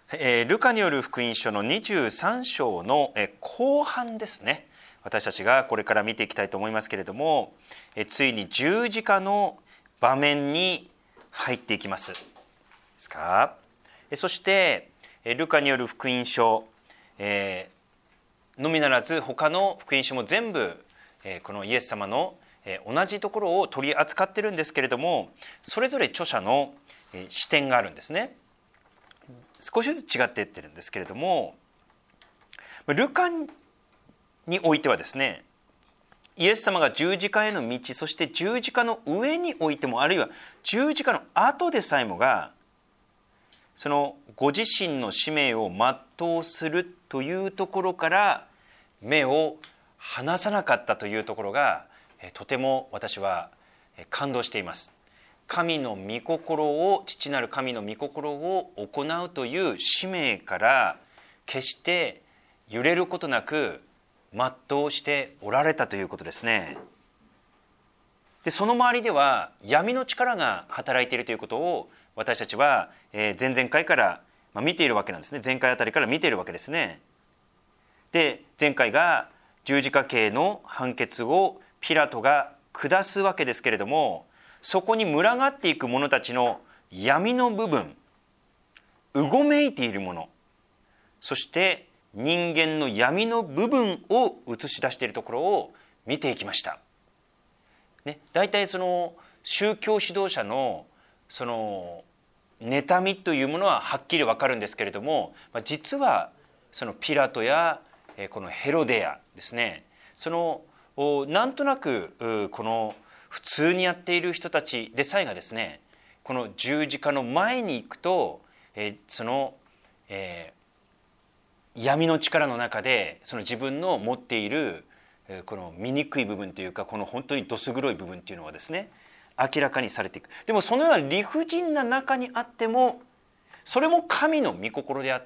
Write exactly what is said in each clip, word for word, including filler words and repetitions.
えー、ルカによる福音書のにじゅうさん章の、えー、後半ですね。私たちがこれから見ていきたいと思いますけれども、えー、ついに十字架の場面に入っていきますですか。えー、そして、えー、ルカによる福音書、えー、のみならず他の福音書も全部、えー、このイエス様の、えー、同じところを取り扱ってるんですけれども、それぞれ著者の、えー、視点があるんですね。少しずつ違っていってるんですけれども、ルカにおいてはですね、イエス様が十字架への道、そして十字架の上においても、あるいは十字架の後でさえもが、そのご自身の使命を全うするというところから目を離さなかったというところが、とても私は感動しています。神の御心を、父なる神の御心を行うという使命から決して揺れることなく全うしておられたということですね。で、その周りでは闇の力が働いているということを私たちは前々回から見ているわけなんですね。前回あたりから見ているわけですね。で、前回が十字架刑の判決をピラトが下すわけですけれども、そこに群がっていく者たちの闇の部分、うごめいているもの、そして人間の闇の部分を映し出しているところを見ていきました。ね、大体その宗教指導者のその妬みというものははっきり分かるんですけれども、実はそのピラトやこのヘロデアですね、そのなんとなくこの普通にやっている人たちでさえがですね、この十字架の前に行くと、えー、その、えー、闇の力の中でその自分の持っている、えー、この醜い部分というか、この本当にどす黒い部分というのはですね、明らかにされていく。でもそのような理不尽な中にあっても、それも神の御心であって、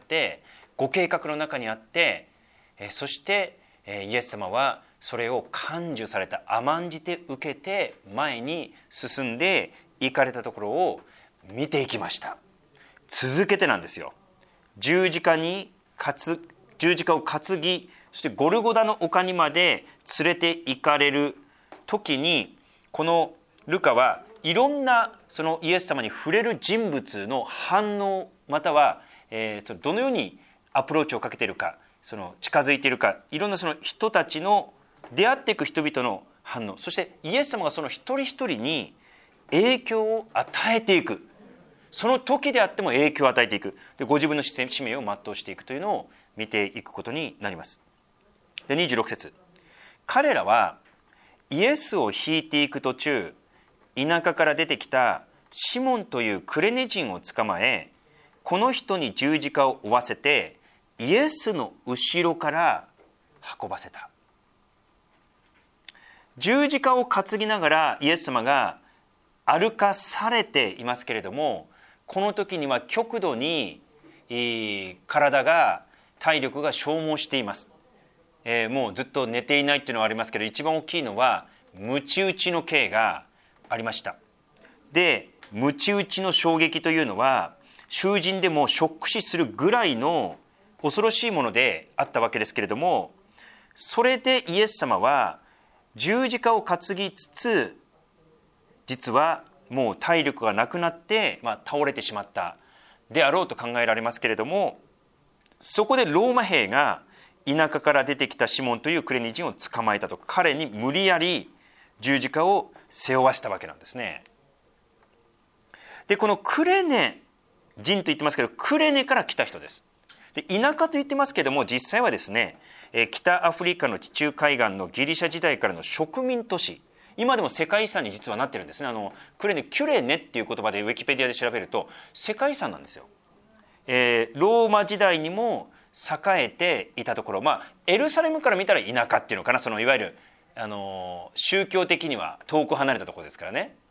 ご計画の中にあって、えー、そして、えー、イエス様はそれを感受された、甘んじて受けて前に進んでいかれたところを見ていきました。続けてなんですよ。十字架に担十字架を担ぎ、そしてゴルゴダの丘にまで連れて行かれる時に、このルカはいろんなそのイエス様に触れる人物の反応、または、えー、どのようにアプローチをかけているか、その近づいているか、いろんなその人たちの出会っていく人々の反応、そしてイエス様がその一人一人に影響を与えていく、その時であっても影響を与えていく、でご自分の使命を全うしていくというのを見ていくことになります。で、にじゅうろく節、彼らはイエスを引いていく途中、田舎から出てきたシモンというクレネ人を捕まえ、この人に十字架を負わせてイエスの後ろから運ばせた。十字架を担ぎながらイエス様が歩かされていますけれども、この時には極度に体が、体力が消耗しています。えー、もうずっと寝ていないっていうのはありますけど、一番大きいのはムチ打ちの刑がありました。で、ムチ打ちの衝撃というのは囚人でもショック死するぐらいの恐ろしいものであったわけですけれども、それでイエス様は十字架を担ぎつつ、実はもう体力がなくなって、まあ、倒れてしまったであろうと考えられますけれども、そこでローマ兵が田舎から出てきたシモンというクレネ人を捕まえたと、彼に無理やり十字架を背負わしたわけなんですね。で、このクレネ人と言ってますけど、クレネから来た人です。で、田舎と言ってますけども、実際はですね、北アフリカの地中海岸のギリシャ時代からの植民都市、今でも世界遺産に実はなってるんですね。あのクレネ、キュレネっていう言葉でウィキペディアで調べると世界遺産なんですよ。えー、ローマ時代にも栄えていたところ、まあエルサレムから見たら田舎っていうのかな、そのいわゆるあの宗教的には遠く離れたところですからね。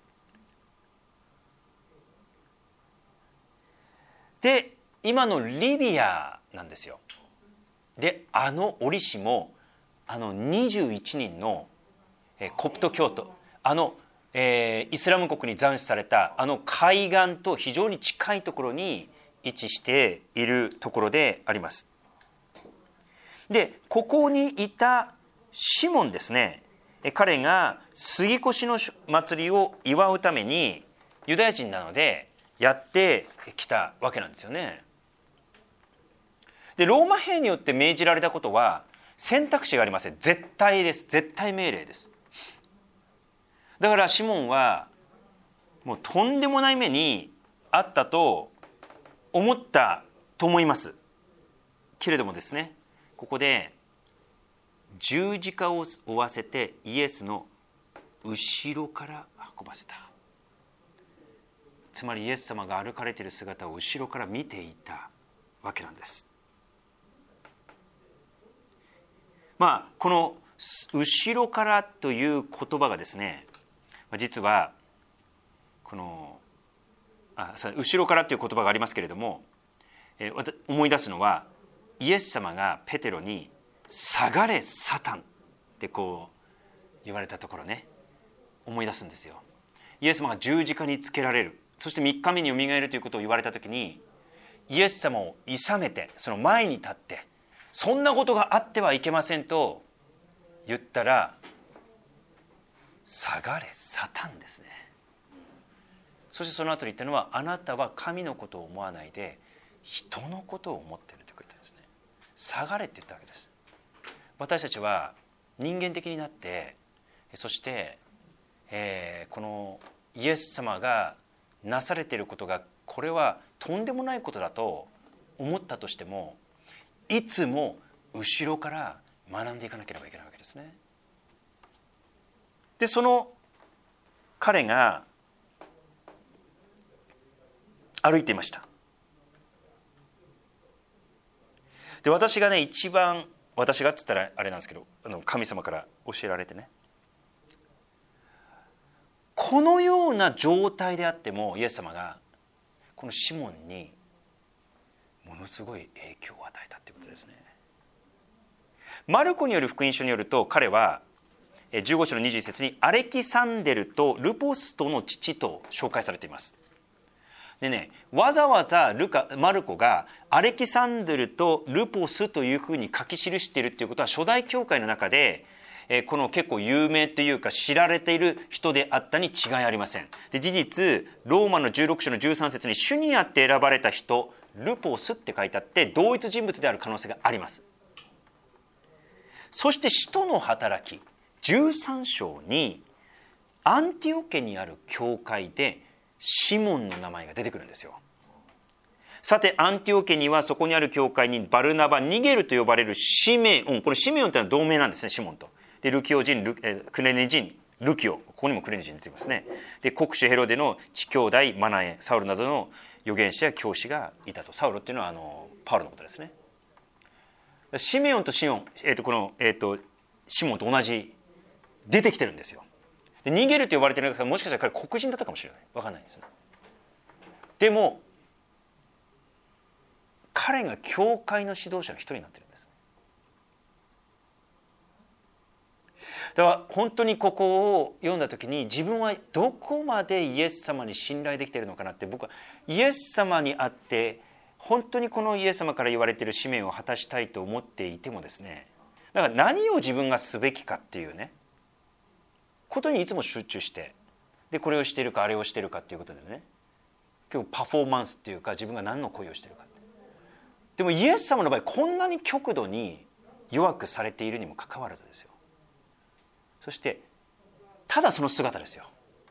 で、今のリビアなんですよ。で、あの折しもあのにじゅういちにんのコプト教徒、あの、えー、イスラム国に斬首されたあの海岸と非常に近いところに位置しているところであります。でここにいたシモンですね、彼が杉越の祭りを祝うためにユダヤ人なのでやってきたわけなんですよね。でローマ兵によって命じられたことは選択肢がありません。絶対です。絶対命令です。だからシモンはもうとんでもない目にあったと思ったと思います。けれどもですね、ここで十字架を負わせてイエスの後ろから運ばせた。つまりイエス様が歩かれている姿を後ろから見ていたわけなんです。まあこの後ろからという言葉がですね、実はこのあ後ろからという言葉がありますけれども、えー、思い出すのはイエス様がペテロに下がれサタンってこう言われたところね、思い出すんですよ。イエス様が十字架につけられる、そしてみっかめによみがえるということを言われたときに、イエス様をいさめてその前に立って、そんなことがあってはいけませんと言ったら、下がれサタンですね。そしてその後に言ったのは、あなたは神のことを思わないで人のことを思っているとくれたんですね。下がれって言ったわけです。私たちは人間的になって、そして、えー、このイエス様がなされていることがこれはとんでもないことだと思ったとしても、いつも後ろから学んでいかなければいけないわけですね。でその彼が歩いていました。で私がね一番私がっつったらあれなんですけど、あの神様から教えられてね、このような状態であってもイエス様がこのシモンにものすごい影響を与えたということですね。マルコによる福音書によると、彼はじゅうご章のにじゅういち節にアレキサンデルとルポストの父と紹介されています。でね、わざわざルカマルコがアレキサンデルとルポスというふうに書き記しているっていうことは、初代教会の中でこの結構有名というか知られている人であったに違いありません。で事実ローマのじゅうろく章のじゅうさん節に主にあって選ばれた人ルポスって書いてあって、同一人物である可能性があります。そして使徒の働きじゅうさん章にアンティオケにある教会でシモンの名前が出てくるんですよ。さてアンティオケにはそこにある教会にバルナバ、ニゲルと呼ばれるシメオン、これシメオンというのは同名なんですね、シモンと。でルキオ人、ルえクレネ人、ルキオ、ここにもクレネ人出てきますね。で国主ヘロデの兄弟マナエ、サウルなどの預言者や教師がいたと。サウルっていうのはあのパウロのことですね。シメオンとシモン、えー、とこの、えー、とシモンと同じ出てきてるんですよ。でニゲルと呼ばれてるから、もしかしたら彼黒人だったかもしれない、分かんないんですね。でも彼が教会の指導者の一人になってるんです。だから本当にここを読んだ時に、自分はどこまでイエス様に信頼できているのかなって、僕はイエス様にあって本当にこのイエス様から言われている使命を果たしたいと思っていてもですね、だから何を自分がすべきかっていうねことにいつも集中して、でこれをしているかあれをしているかっていうことでね、今日パフォーマンスっていうか自分が何の行為をしているかって。でもイエス様の場合こんなに極度に弱くされているにもかかわらずですよ。そしてただその姿ですよ。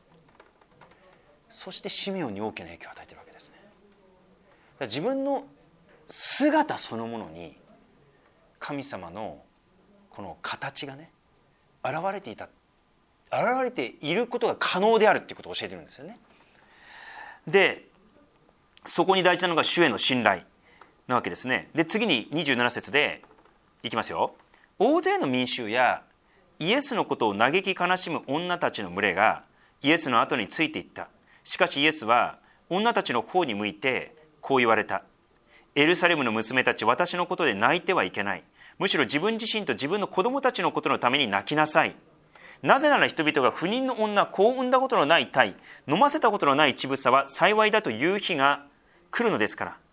そしてシメオンに大きな影響を与えているわけですね。だから自分の姿そのものに神様のこの形がね現れていた、現れていることが可能であるっていうことを教えてるんですよね。でそこに大事なのが主への信頼なわけですね。で次ににじゅうなな節でいきますよ。大勢の民衆やイエスのことを嘆き悲しむ女たちの群れがイエスの後についていった。しかしイエスは女たちの方に向いてこう言われた。エルサレムの娘たち、私のことで泣いてはいけない。むしろ自分自身と自分の子供たちのことのために泣きなさい。なぜなら人々が不妊の女、子を産んだことのない体、飲ませたことのない乳房は幸いだという日が来るのですから。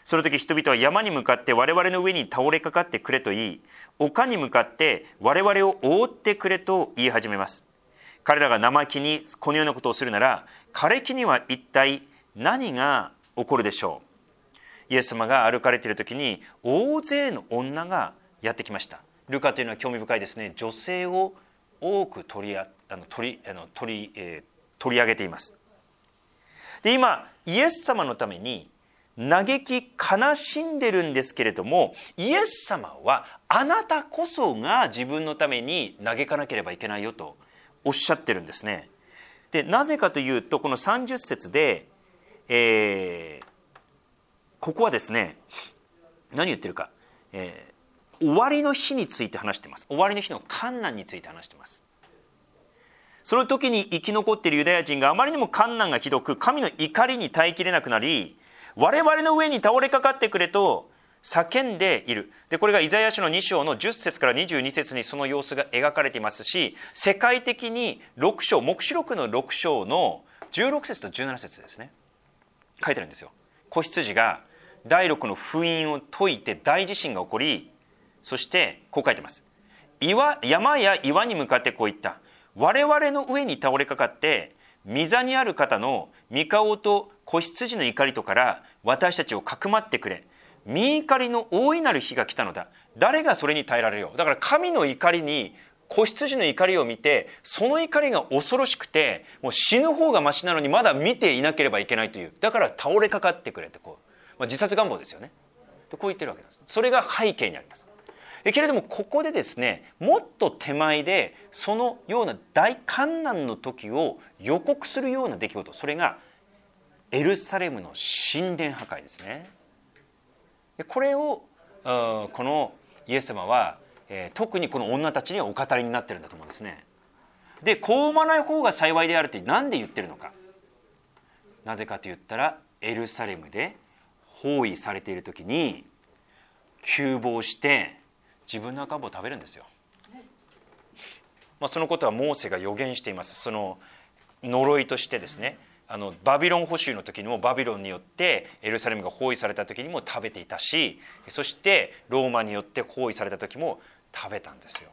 その時人々は山に向かって我々の上に倒れかかってくれと言い、丘に向かって我々を覆ってくれと言い始めます。彼らが生木にこのようなことをするなら、枯れ木には一体何が起こるでしょう。イエス様が歩かれている時に大勢の女がやってきました。ルカというのは興味深いですね。女性を多く取りあの取りあの取り、えー、取り上げています。で、今イエス様のために嘆き悲しんでるんですけれども、イエス様はあなたこそが自分のために嘆かなければいけないよとおっしゃってるんですね。で、なぜかというと、このさんじゅっ節で、えー、ここはですね、何言ってるか、えー、終わりの日について話しています。終わりの日の患難について話しています。その時に生き残っているユダヤ人があまりにも患難がひどく、神の怒りに耐えきれなくなり、我々の上に倒れかかってくれと叫んでいる。で、これがイザヤ書のに章のじゅっ節からにじゅうに節にその様子が描かれていますし、世界的にろく章、黙示録のろく章のじゅうろく節とじゅうなな節ですね、書いてあるんですよ。子羊が第六の封印を解いて大地震が起こり、そしてこう書いてます。岩、山や岩に向かってこう言った。我々の上に倒れかかって御座にある方の御顔と子羊の怒りとから私たちをかくまってくれ。御怒りの大いなる日が来たのだ。誰がそれに耐えられよう。だから神の怒りに子羊の怒りを見て、その怒りが恐ろしくて、もう死ぬ方がマシなのにまだ見ていなければいけないという。だから倒れかかってくれってこう、まあ、自殺願望ですよね。こう言ってるわけです。それが背景にあります。けれどもここでですね、もっと手前でそのような大患難の時を予告するような出来事、それがエルサレムの神殿破壊ですね。これをこのイエス様は、えー、特にこの女たちにはお語りになってるんだと思うんですね。で、こう産まない方が幸いであるって何で言ってるのか。なぜかと言ったら、エルサレムで包囲されている時に窮乏して自分の赤ん坊を食べるんですよ。まあ、そのことはモーセが予言しています。その呪いとしてですね、あのバビロン捕囚の時にもバビロンによってエルサレムが包囲された時にも食べていたし、そしてローマによって包囲された時も食べたんですよ。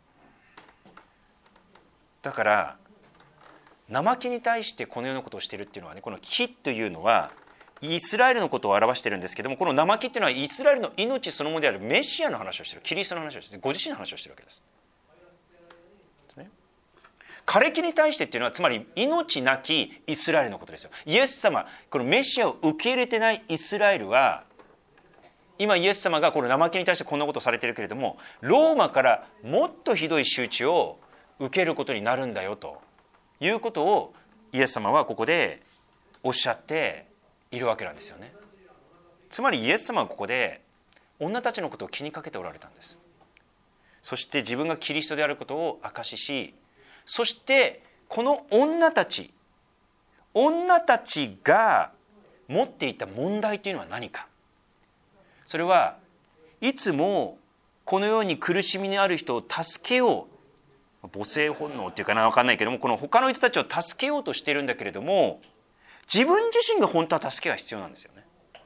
だから生木に対してこのようなことをしているっていうのはね、この木というのはイスラエルのことを表しているんですけども、この生木っていうのはイスラエルの命そのものであるメシアの話をしている、キリストの話をしている、ご自身の話をしているわけです。枯れ木に対してっていうのはつまり命なきイスラエルのことですよ。イエス様、このメシアを受け入れてないイスラエルは、今イエス様がこの生木に対してこんなことをされているけれども、ローマからもっとひどい仕打ちを受けることになるんだよということをイエス様はここでおっしゃっているわけなんですよね。つまりイエス様はここで女たちのことを気にかけておられたんです。そして自分がキリストであることを証しし、そしてこの女たち女たちが持っていた問題というのは何か。それはいつもこのように苦しみにある人を助けよう、母性本能っていうかな、分かんないけども、この他の人たちを助けようとしているんだけれども、自分自身が本当は助けが必要なんですよね。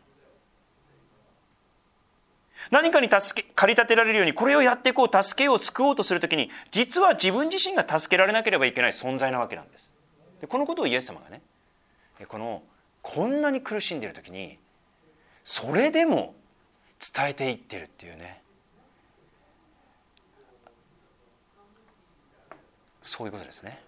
何かに助け駆り立てられるようにこれをやっていこう、助けよう、救おうとするときに、実は自分自身が助けられなければいけない存在なわけなんです。でこのことをイエス様がね、このこんなに苦しんでいるときにそれでも伝えていってるっていうね、そういうことですね。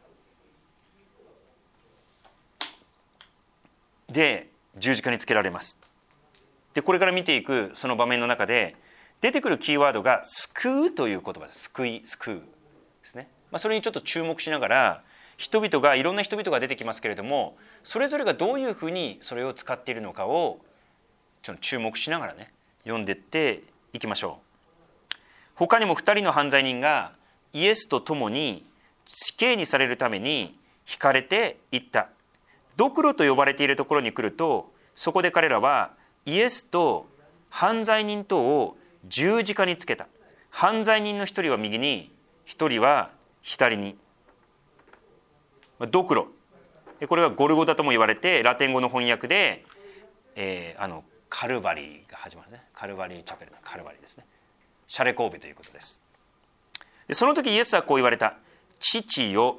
で十字架につけられます。でこれから見ていくその場面の中で出てくるキーワードが救うという言葉です。救い、救うですね。まあ、それにちょっと注目しながら、人々がいろんな人々が出てきますけれども、それぞれがどういうふうにそれを使っているのかをちょっと注目しながらね、読んでいっていきましょう。他にもふたりの犯罪人がイエスと共に死刑にされるために引かれていった。ドクロと呼ばれているところに来ると、そこで彼らはイエスと犯罪人とを十字架につけた。犯罪人の一人は右に、一人は左に。ドクロ、これはゴルゴダとも言われて、ラテン語の翻訳で、えー、あのカルバリーが始まるね。カルバリーチャペルのカルバリーですね。シャレ神戸ということです。でその時イエスはこう言われた。父よ、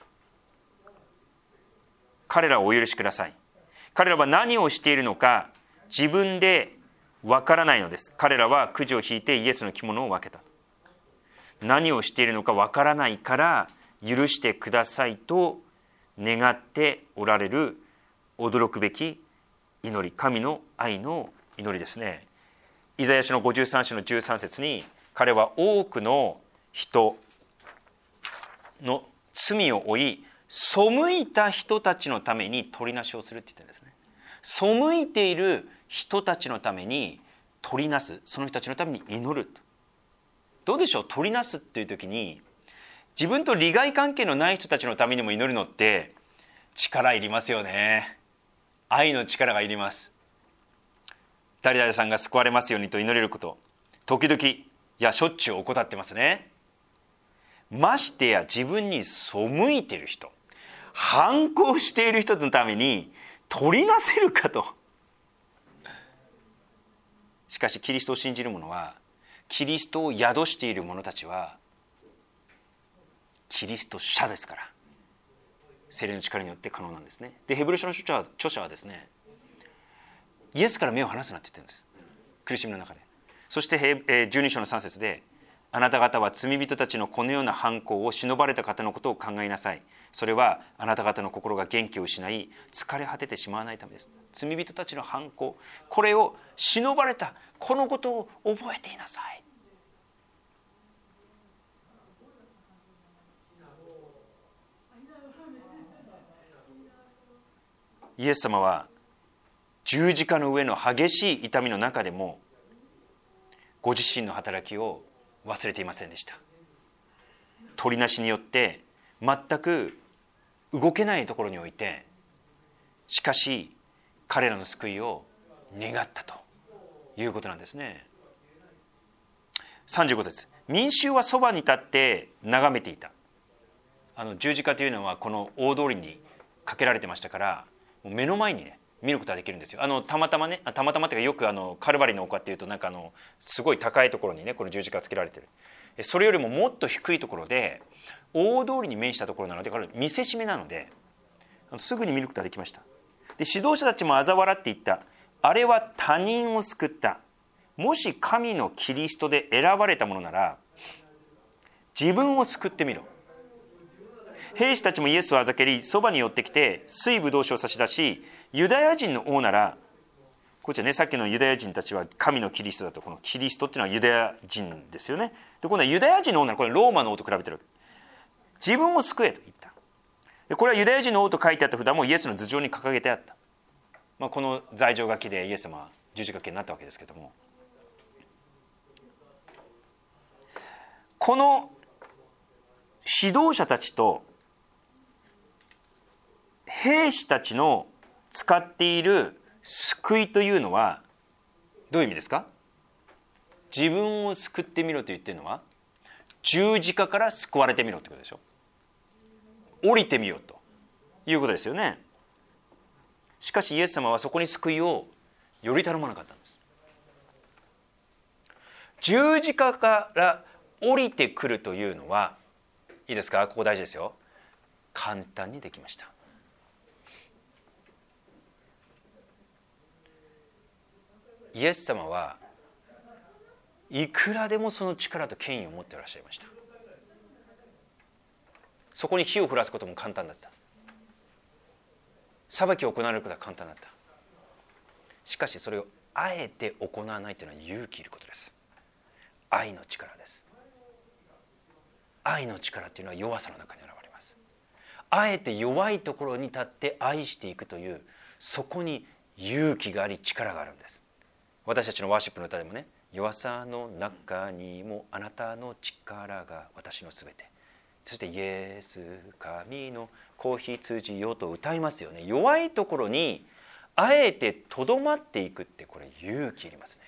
彼らをお許しください。彼らは何をしているのか自分でわからないのです。彼らはくじを引いてイエスの着物を分けた。何をしているのかわからないから許してくださいと願っておられる驚くべき祈り、神の愛の祈りですね。イザヤ書のごじゅうさん章のじゅうさん節に、彼は多くの人の罪を負い背いた人たちのために取りなしをするって言ってるんですね。背いている人たちのために取りなす、その人たちのために祈る。どうでしょう、取りなすっていう時に自分と利害関係のない人たちのためにも祈るのって力いりますよね。愛の力がいります。誰々さんが救われますようにと祈れること、時々いやしょっちゅう怠ってますね。ましてや自分に背いている人、反抗している人のために取りなせるかと。しかしキリストを信じる者は、キリストを宿している者たちはキリスト者ですから、聖霊の力によって可能なんですね。でヘブル書の著者は、著者はですね、イエスから目を離すなって言ってるんです、苦しみの中で。そしてじゅうに章のさん節で、あなた方は罪人たちのこのような犯行を忍ばれた方のことを考えなさい。それはあなた方の心が元気を失い疲れ果ててしまわないためです。罪人たちの犯行、これを忍ばれたこのことを覚えていなさい。イエス様は十字架の上の激しい痛みの中でもご自身の働きを忘れていませんでした。取りなしによって全く動けないところにおいて、しかし彼らの救いを願ったということなんですね。さんじゅうご節、民衆はそばに立って眺めていた。あの十字架というのはこの大通りにかけられてましたから、目の前にね見ることができるんですよ。あのたまたまね、たまたまっていうか、よくあのカルバリの丘っていうとなんかあのすごい高いところにねこの十字架つけられてる。それよりももっと低いところで大通りに面したところなので、これ見せしめなのですぐに見ることができました。で指導者たちも嘲笑って言った。あれは他人を救った。もし神のキリストで選ばれたものなら自分を救ってみろ。兵士たちもイエスをあざけり、そばに寄ってきて水ぶどう酒を差し出し、ユダヤ人の王なら、こっちはね、さっきのユダヤ人たちは神のキリストだと、このキリストっていうのはユダヤ人ですよね。で今度はユダヤ人の王なら、これローマの王と比べてるわけ。自分を救えと言った。でこれはユダヤ人の王と書いてあった札もイエスの頭上に掲げてあった、まあ、この罪状書きでイエス様は十字架刑になったわけですけども、この指導者たちと兵士たちの使っている救いというのはどういう意味ですか？自分を救ってみろと言ってるのは、十字架から救われてみろってことでしょ。降りてみようということですよね。しかしイエス様はそこに救いをより頼まなかったんです。十字架から降りてくるというのは、いいですか、ここ大事ですよ。簡単にできました。イエス様はいくらでもその力と権威を持っていらっしゃいました。そこに火を降らすことも簡単だった。裁きを行われることは簡単だった。しかしそれをあえて行わないというのは勇気いることです。愛の力です。愛の力というのは弱さの中に現れます。あえて弱いところに立って愛していくという、そこに勇気があり力があるんです。私たちのワーシップの歌でもね、弱さの中にもあなたの力が私のすべて、そしてイエス神の子羊よと歌いますよね。弱いところにあえてとどまっていくって、これ勇気いります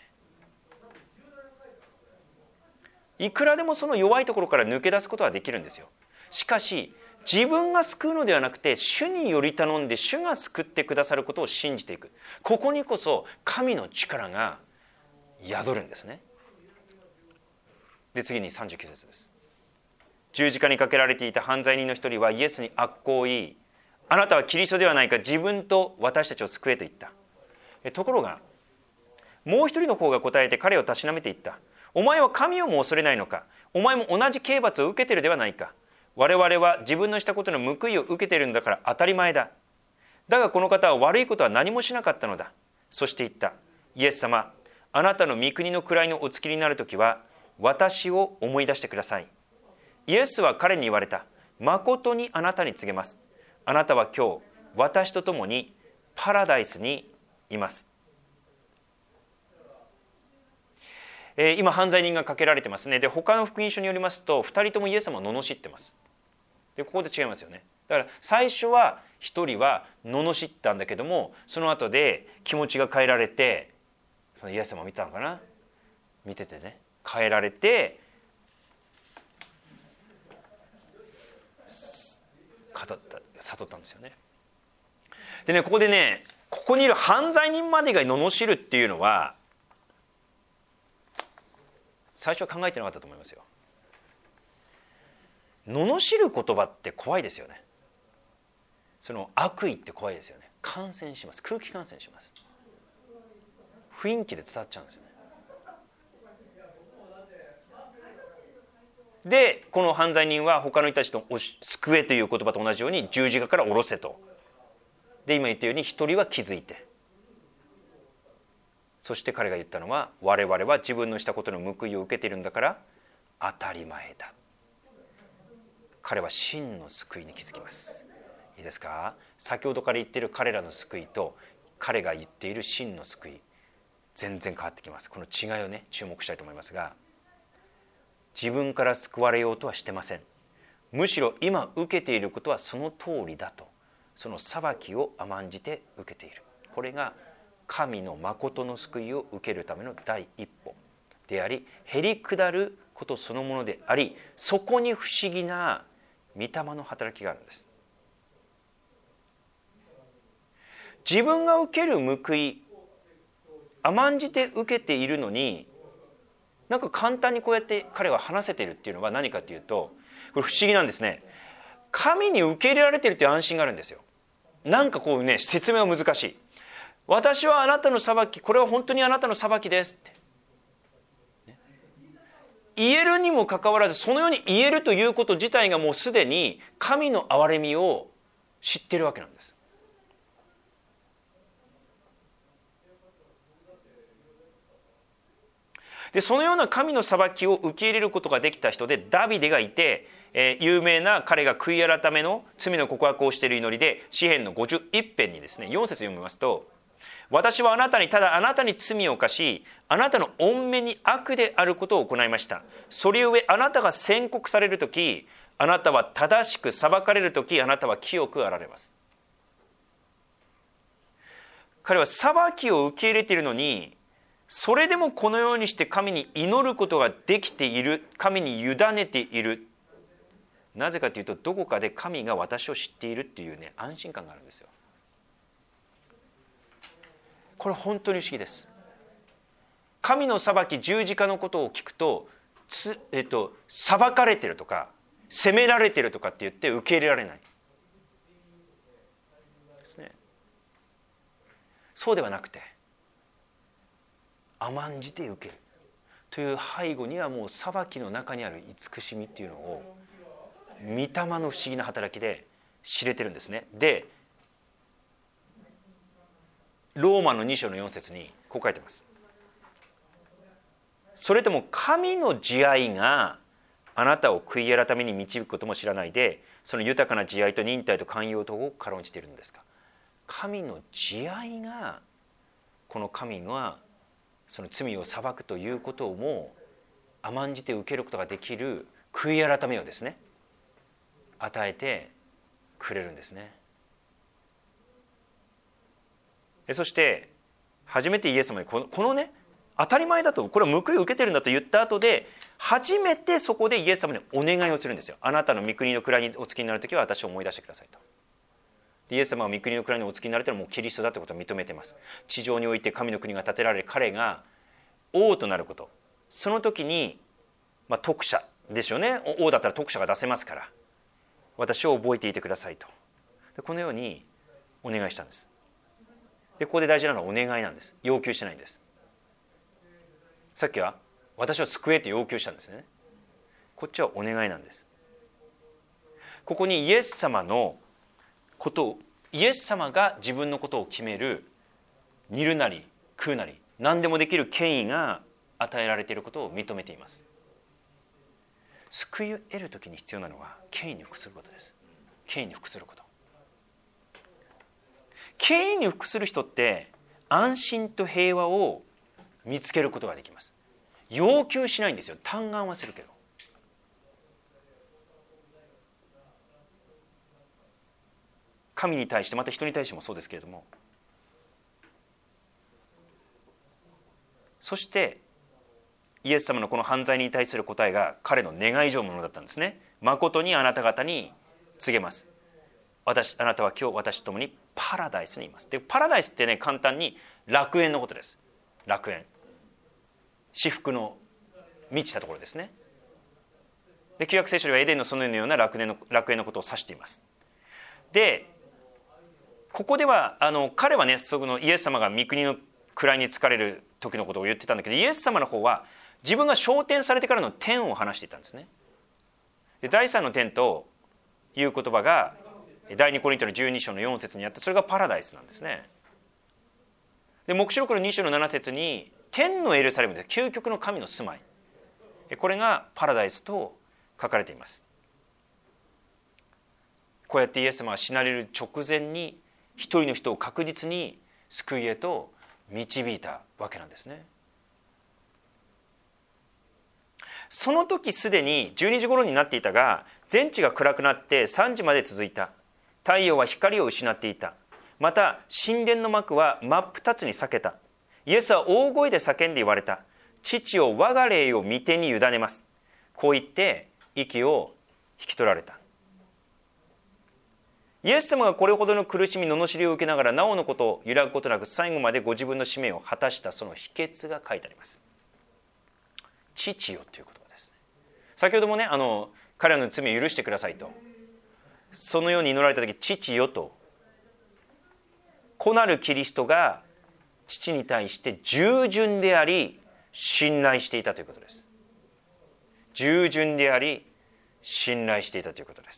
ね。いくらでもその弱いところから抜け出すことはできるんですよ。しかし自分が救うのではなくて、主により頼んで主が救ってくださることを信じていく。ここにこそ神の力が宿るんですね。で次にさんじゅうきゅう節です。十字架にかけられていた犯罪人の一人はイエスに悪行を言い、あなたはキリストではないか、自分と私たちを救えと言った。ところがもう一人の方が答えて彼をたしなめていった。お前は神をも恐れないのか。お前も同じ刑罰を受けているではないか。我々は自分のしたことの報いを受けているんだから当たり前だ。だがこの方は悪いことは何もしなかったのだ。そして言った。イエス様、あなたの御国の位のお付きになるときは私を思い出してください。イエスは彼に言われた。誠にあなたに告げます。あなたは今日私と共にパラダイスにいます。えー、今犯罪人がかけられてますね。で他の福音書によりますとふたりともイエス様を罵ってます。でここで違いますよね。だから最初はひとりは罵ったんだけども、その後で気持ちが変えられて、イエス様を見たのかな、見ててね、変えられて語った悟ったんですよね。でね、ここでね、ここにいる犯罪人までが罵るっていうのは最初は考えてなかったと思いますよ。罵る言葉って怖いですよね。その悪意って怖いですよね。感染します。空気感染します。雰囲気で伝わっちゃうんですよね。でこの犯罪人は他の人たちと救えという言葉と同じように十字架から下ろせと。で今言ったように一人は気づいて、そして彼が言ったのは、我々は自分のしたことの報いを受けているんだから当たり前だ。彼は真の救いに気づきます。いいですか。先ほどから言っている彼らの救いと彼が言っている真の救い、全然変わってきます。この違いをね注目したいと思いますが、自分から救われようとはしてません。むしろ今受けていることはその通りだと、その裁きを甘んじて受けている。これが神の誠の救いを受けるための第一歩であり、へり下ることそのものであり、そこに不思議な御霊の働きがあるんです。自分が受ける報い、甘んじて受けているのに、なんか簡単にこうやって彼は話せているっていうのは何かというと、これ不思議なんですね。神に受け入れられているという安心があるんですよ。なんかこうね、説明は難しい。私はあなたの裁き、これは本当にあなたの裁きですって、ね、言えるにもかかわらず、そのように言えるということ自体がもうすでに神の憐れみを知っているわけなんです。でそのような神の裁きを受け入れることができた人でダビデがいて、えー、有名な彼が悔い改めの罪の告白をしている祈りで、詩編のごじゅういち編にですねよん節読みますと、私はあなたにただあなたに罪を犯し、あなたの御目に悪であることを行いました。それゆえあなたが宣告されるとき、あなたは正しく裁かれるとき、あなたは清くあられます。彼は裁きを受け入れているのに、それでもこのようにして神に祈ることができている、神に委ねている。なぜかというと、どこかで神が私を知っているっていうね、安心感があるんですよ。これ本当に不思議です。神の裁き、十字架のことを聞くと、つ、えっと、裁かれてるとか責められてるとかって言って受け入れられないですね。そうではなくて、甘んじて受けるという背後には、もう裁きの中にある慈しみっていうのを御霊の不思議な働きで知れてるんですね。でローマのに章のよん節にこう書いてます。それとも神の慈愛があなたを悔い改めに導くことも知らないで、その豊かな慈愛と忍耐と寛容とを軽んじているんですか。神の慈愛が、この神がその罪を裁くということをも甘んじて受けることができる悔い改めをですね与えてくれるんですね。そして初めてイエス様にこの、このね当たり前だと、これは報いを受けてるんだと言った後で、初めてそこでイエス様にお願いをするんですよ。あなたの御国の位にお付きになるときは私を思い出してくださいと。イエス様が御国の位にお付きになるというのはもうキリストだということを認めています。地上において神の国が建てられ、彼が王となること、その時に、まあ、特赦ですよね。王だったら特赦が出せますから、私を覚えていてくださいと。でこのようにお願いしたんです。でここで大事なのはお願いなんです。要求してないんです。さっきは私を救えと要求したんですね。こっちはお願いなんです。ここにイエス様のことを、イエス様が自分のことを決める、煮るなり食うなり何でもできる権威が与えられていることを認めています。救いを得るときに必要なのは権威に服することです。権威に服すること。権威に服する人って安心と平和を見つけることができます。要求しないんですよ。嘆願はするけど。神に対して、また人に対してもそうですけれども、そしてイエス様のこの犯罪に対する答えが彼の願い上のものだったんですね。誠にあなた方に告げます。私あなたは今日私と共にパラダイスにいます。でパラダイスってね、簡単に楽園のことです。楽園、至福の満ちたところですね。で旧約聖書ではエデンの園のような楽園の楽園のことを指しています。でここではあの彼はね、そのイエス様が御国の位に就かれる時のことを言ってたんだけど、イエス様の方は自分が昇天されてからの天を話していたんですね。で第三の天という言葉が第二コリントのじゅうに章のよん節にあって、それがパラダイスなんですね。で黙示録のに章のなな節に天のエルサレムで究極の神の住まい、これがパラダイスと書かれています。こうやってイエス様は死なれる直前に一人の人を確実に救いへと導いたわけなんですね。その時すでにじゅうにじ頃になっていたが、全地が暗くなってさんじまで続いた。太陽は光を失っていた。また神殿の幕は真っ二つに裂けた。イエスは大声で叫んで言われた。父を我が霊を御手に委ねます。こう言って息を引き取られた。イエス様がこれほどの苦しみ罵りを受けながらなおのことを揺らぐことなく最後までご自分の使命を果たしたその秘訣が書いてあります。父よという言葉ですね。先ほどもね、あの彼らの罪を許してくださいと、そのように祈られた時、父よと、子なるキリストが父に対して従順であり信頼していたということです。従順であり信頼していたということです。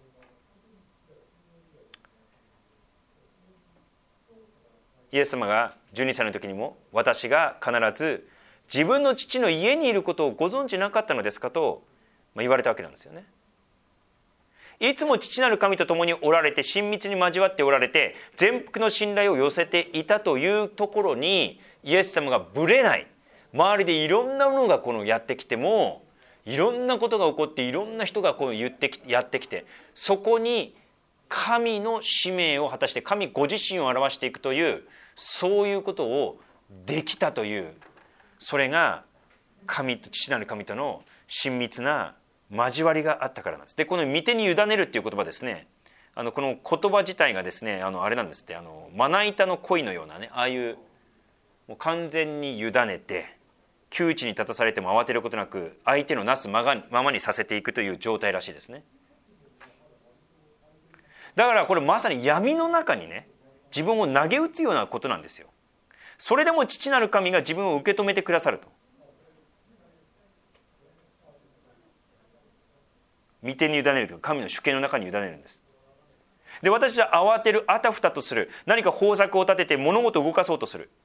イエス様がじゅうにさいの時にも、私が必ず自分の父の家にいることをご存じなかったのですかと言われたわけなんですよね。いつも父なる神と共におられて、親密に交わっておられて、全幅の信頼を寄せていたというところにイエス様がぶれない。周りでいろんなものがこのやってきても、いろんなことが起こって、いろんな人がこう言ってきやってきて、そこに神の使命を果たして神ご自身を表していくという、そういうことをできたという、それが神と父なる神との親密な交わりがあったからなんです。でこの御手に委ねるっていう言葉ですね、あのこの言葉自体がですね、あのあれなんですって、あのまな板の恋のようなね、ああいうもう完全に委ねて、窮地に立たされても慌てることなく相手のなすままにさせていくという状態らしいですね。だからこれまさに闇の中にね、自分を投げ打つようなことなんですよ。それでも父なる神が自分を受け止めてくださると。御手に委ねるというか、神の主権の中に委ねるんです。で私は慌てる、あたふたとする、何か方策を立てて物事を動かそうとする。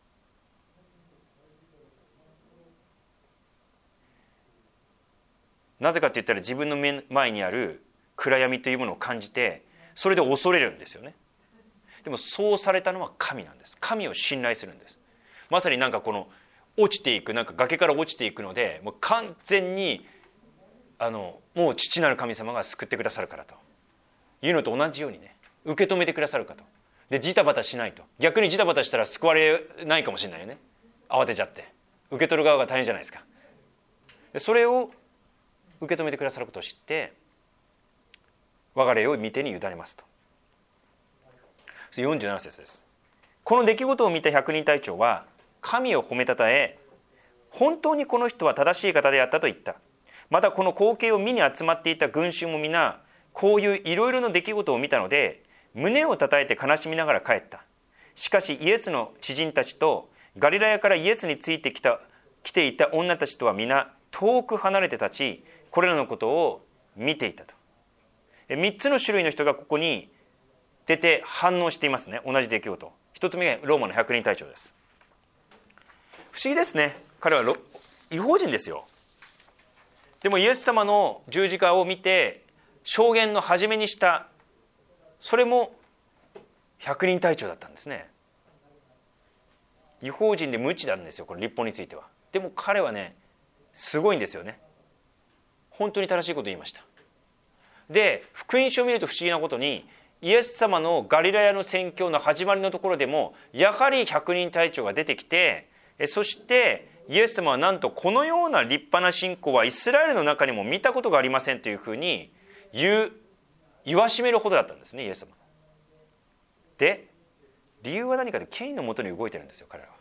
なぜかって言ったら、自分の目前にある暗闇というものを感じて、それで恐れるんですよね。でもそうされたのは神なんです。神を信頼するんです。まさになんかこの落ちていく、なんか崖から落ちていくので、もう完全にあのもう父なる神様が救ってくださるからというのと同じようにね、受け止めてくださるかと。でジタバタしないと。逆にジタバタしたら救われないかもしれないよね。慌てちゃって受け取る側が大変じゃないですか。それを受け止めてくださることを知って、我が霊を御手に委ねますと。よんじゅうなな節です。この出来事を見た百人隊長は神を褒めたたえ、本当にこの人は正しい方であったと言った。またこの光景を見に集まっていた群衆も皆こういういろいろな出来事を見たので、胸をたたえて悲しみながら帰った。しかしイエスの知人たちとガリラヤからイエスについてきた来ていた女たちとは皆遠く離れて立ち、これらのことを見ていたと。みっつの種類の人がここに出て反応していますね。同じ出来事。ひとつめがローマの百人隊長です。不思議ですね。彼は異邦人ですよ。でもイエス様の十字架を見て証言の初めにした、それも百人隊長だったんですね。異邦人で無知なんですよ、この律法については。でも彼はね、すごいんですよね。本当に正しいことを言いました。で、福音書を見ると不思議なことに、イエス様のガリラヤの宣教の始まりのところでもやはり百人隊長が出てきて、そしてイエス様はなんとこのような立派な信仰はイスラエルの中にも見たことがありませんというふうに言う、言わしめるほどだったんですね、イエス様。で、理由は何かで権威のもとに動いてるんですよ、彼らは。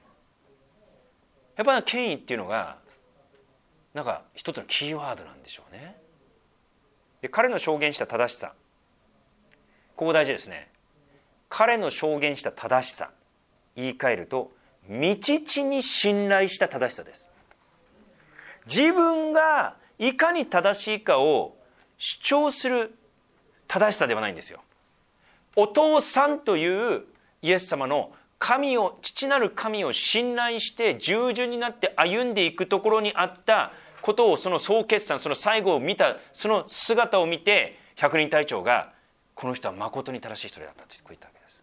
やっぱり権威っていうのがなんか一つのキーワードなんでしょうね。で、彼の証言した正しさ、ここ大事ですね。彼の証言した正しさ、言い換えると未知に信頼した正しさです。自分がいかに正しいかを主張する正しさではないんですよ。お父さんというイエス様の神を、父なる神を信頼して従順になって歩んでいくところにあったことを、その総決算、その最後を見たその姿を見て、百人隊長がこの人は誠に正しい人だったと言ったわけです。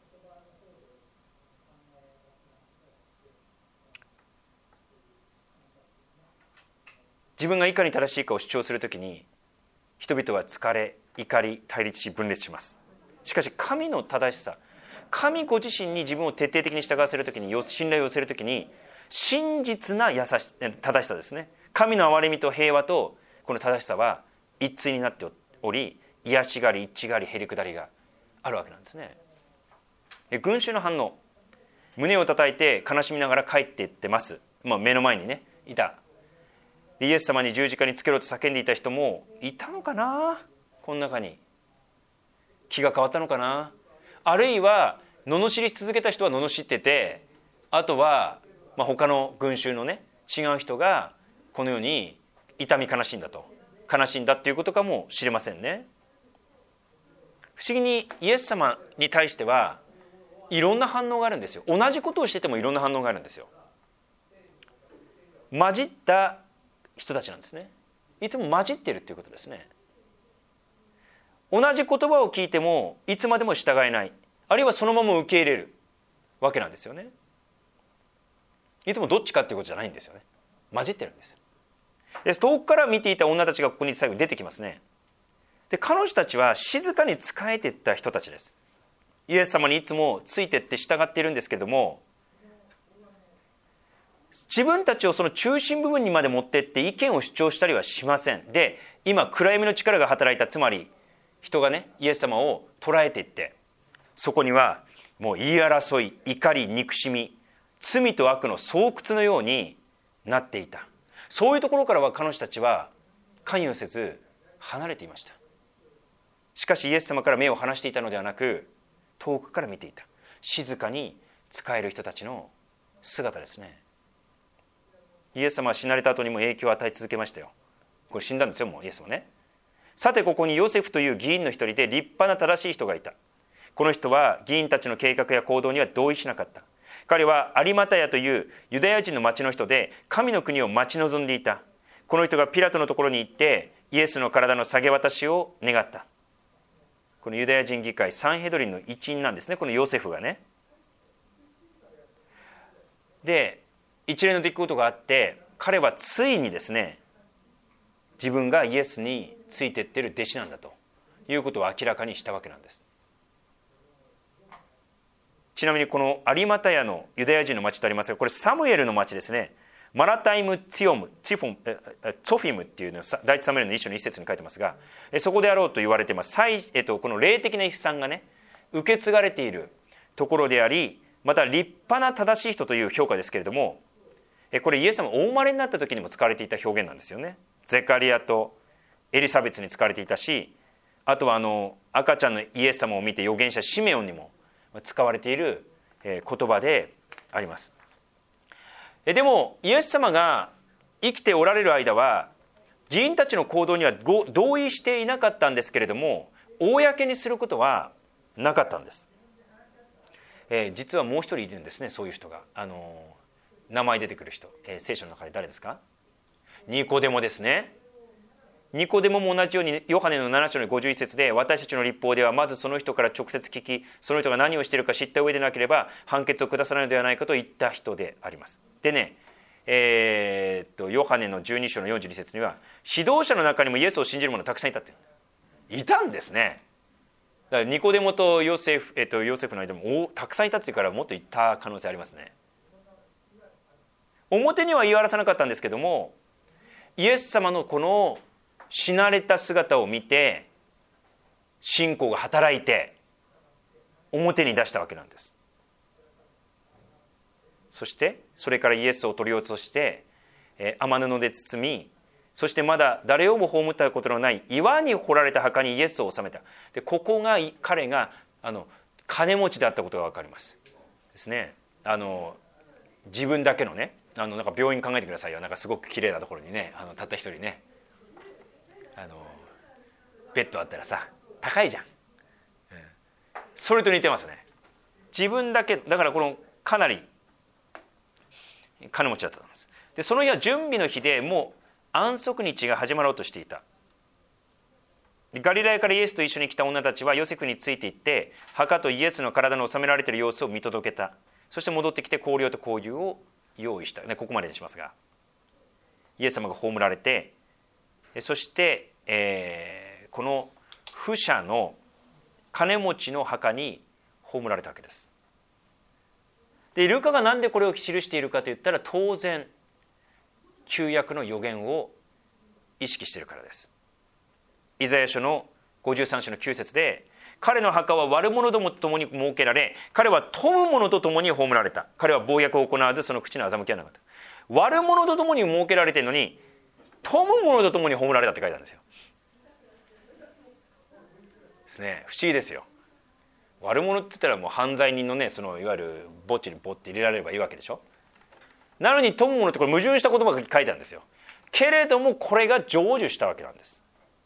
自分がいかに正しいかを主張するときに、人々は疲れ、怒り、対立し分裂します。しかし神の正しさ、神ご自身に自分を徹底的に従わせるときに、信頼を寄せるときに、真実な優し正しさですね。神の憐れみと平和とこの正しさは一対になっており、癒しがり、一致がり、へりくだりがあるわけなんですね。で、群衆の反応、胸を叩いて悲しみながら帰っていってます。まあ、目の前にねいた。で、イエス様に十字架につけろと叫んでいた人もいたのかな。この中に気が変わったのかな。あるいは罵り続けた人は罵ってて、あとは、まあ、他の群衆のね違う人がこのように痛み悲しんだと、悲しんだっていうことかもしれませんね。不思議にイエス様に対してはいろんな反応があるんですよ。同じことをしててもいろんな反応があるんですよ。混じった人たちなんですね。いつも混じっているっていうことですね。同じ言葉を聞いてもいつまでも従えない、あるいはそのまま受け入れるわけなんですよね。いつもどっちかっていうことじゃないんですよね。混じってるんですよ。で、遠くから見ていた女たちがここに最後に出てきますね。で、彼女たちは静かに仕えていった人たちです。イエス様にいつもついてって従っているんですけども、自分たちをその中心部分にまで持ってって意見を主張したりはしません。で、今暗闇の力が働いた、つまり人がねイエス様を捉えていって、そこにはもう言い争い、怒り、憎しみ、罪と悪の巣窟のようになっていた。そういうところからは彼女たちは関与せず離れていました。しかしイエス様から目を離していたのではなく、遠くから見ていた、静かに仕える人たちの姿ですね。イエス様は死なれた後にも影響を与え続けましたよ。これ死んだんですよ、もうイエス様ね。さてここにヨセフという議員の一人で立派な正しい人がいた。この人は議員たちの計画や行動には同意しなかった。彼はアリマタヤというユダヤ人の町の人で、神の国を待ち望んでいた。この人がピラトのところに行ってイエスの体の下げ渡しを願った。このユダヤ人議会サンヘドリンの一員なんですね、このヨセフがね。で、一連の出来事があって、彼はついにですね、自分がイエスについていっている弟子なんだということを明らかにしたわけなんです。 ちなみにこの有馬屋のユダヤ人の町とありますが、これサムエルの町ですね。マラタイム・ツィオム、ツィフォン、ツォフィムっていうのは第一サムエルの一章の一節に書いてますが、そこであろうと言われています。えっと、この霊的な遺産がね、受け継がれているところであり、また立派な正しい人という評価ですけれども、これイエス様お生まれになった時にも使われていた表現なんですよね。ゼカリアとエリサベツに使われていたし、あとはあの赤ちゃんのイエス様を見て預言者シメオンにも使われている言葉であります。でもイエス様が生きておられる間は議員たちの行動には同意していなかったんですけれども、公にすることはなかったんです。えー、実はもう一人いるんですね、そういう人が。あのー、名前出てくる人、えー、聖書の中で誰ですか？ニコデモですね。ニコデモも同じようにヨハネのなな章のごじゅういち節で、私たちの律法ではまずその人から直接聞き、その人が何をしているか知った上でなければ判決を下さないのではないかと言った人であります。でね、えー、っとヨハネのじゅうに章のよんじゅうに節には、指導者の中にもイエスを信じる者がたくさんいたっていたんですね。だからニコデモとヨセフ、えっと、ヨセフの間もおたくさんいたっていうから、もっといた可能性ありますね。表には言い表さなかったんですけども、イエス様のこの死なれた姿を見て信仰が働いて表に出したわけなんです。そしてそれからイエスを取り落として雨布で包み、そしてまだ誰をも葬ったことのない岩に掘られた墓にイエスを納めた。でここが彼があの金持ちであったことが分かりますですね。あの自分だけのね、あのなんか病院考えてくださいよ。なんかすごく綺麗なところにね、あのたった一人ね、あのベッドあったらさ高いじゃん、うん、それと似てますね。自分だけだから、このかなり金持ちだったと思います。でその日は準備の日で、もう安息日が始まろうとしていた。ガリラヤからイエスと一緒に来た女たちはヨセフについて行って、墓とイエスの体の収められている様子を見届けた。そして戻ってきて香料と香油を用意した、ね、ここまでにしますが、イエス様が葬られて、そして、えー、この富者の金持ちの墓に葬られたわけです。でルカが何でこれを記しているかといったら、当然旧約の預言を意識しているからです。イザヤ書のごじゅうさん章のきゅう節で、彼の墓は悪者どもと共に設けられ、彼は富む者と共に葬られた。彼は暴虐を行わず、その口の欺きはなかった。悪者と共に設けられているのに、富む者と共に葬られたって書いてあるんですよ。ですね、不思議ですよ。悪者って言ったらもう犯罪人のね、そのいわゆる墓地にポッて入れられればいいわけでしょ。なのに富む者ってこれ矛盾した言葉が書いてあるんですよ。けれどもこれが成就したわけなんです。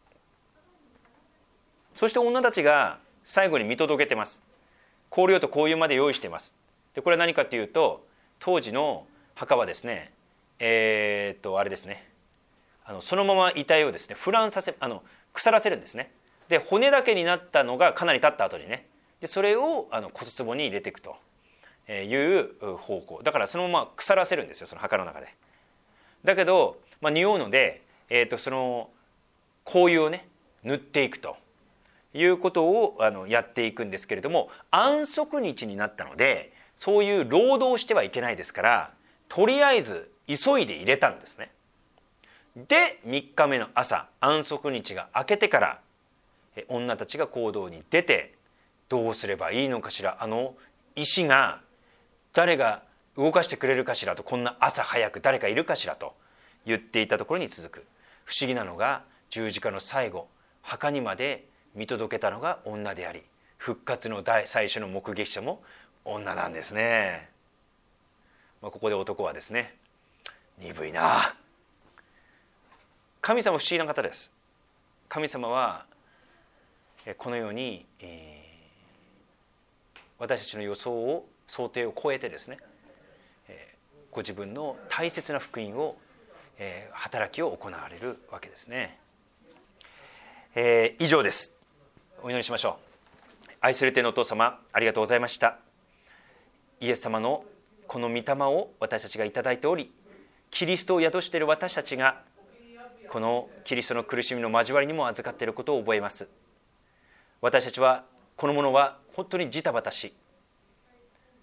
そして女たちが最後に見届けてます。香料と香油まで用意しています。でこれは何かというと、当時の墓はですね、えー、っとあれですね、あのそのまま遺体をですね腐乱させ、あの腐らせるんですね。で骨だけになったのがかなり経った後にね、でそれをあの骨壺に入れていくという方向だから、そのまま腐らせるんですよ、その墓の中で。だけど、まあ、匂うので、えー、とその香油をね塗っていくということをあのやっていくんですけれども、安息日になったのでそういう労働してはいけないですから、とりあえず急いで入れたんですね。でみっかめの朝、安息日が明けてから女たちが行動に出て、どうすればいいのかしら、あの石が誰が動かしてくれるかしらと、こんな朝早く誰かいるかしらと言っていたところに続く。不思議なのが、十字架の最後、墓にまで見届けたのが女であり、復活の最初の目撃者も女なんですね。まあ、ここで男はですね、鈍いな。神様不思議な方です。神様はこのように、えー、私たちの予想を想定を超えてですね、えー、ご自分の大切な福音を、えー、働きを行われるわけですね。えー、以上です。お祈りしましょう。愛する天のお父様、ありがとうございました。イエス様のこの御霊を私たちがいただいており、キリストを宿している私たちがこのキリストの苦しみの交わりにも預かっていることを覚えます。私たちはこのものは本当にジタバタし、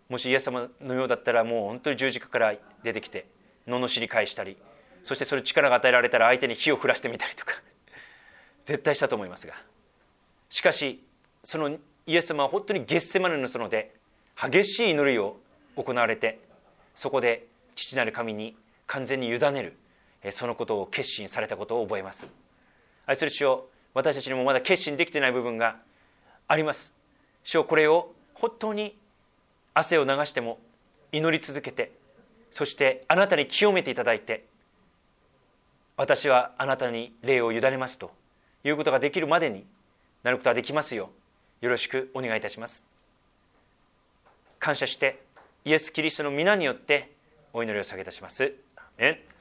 もしイエス様のようだったら、もう本当に十字架から出てきて罵り返したり、そしてそれ力が与えられたら相手に火を降らしてみたりとか絶対したと思いますが、しかしそのイエス様は本当にゲッセマネの園で激しい祈りを行われて、そこで父なる神に完全に委ねる、そのことを決心されたことを覚えます。愛する主よ、私たちにもまだ決心できていない部分があります。主よ、これを本当に汗を流しても祈り続けて、そしてあなたに清めていただいて、私はあなたに霊を委ねますということができるまでになることができますよう、よろしくお願いいたします。感謝してイエス・キリストの皆によってお祈りを下げいたします。アーメン。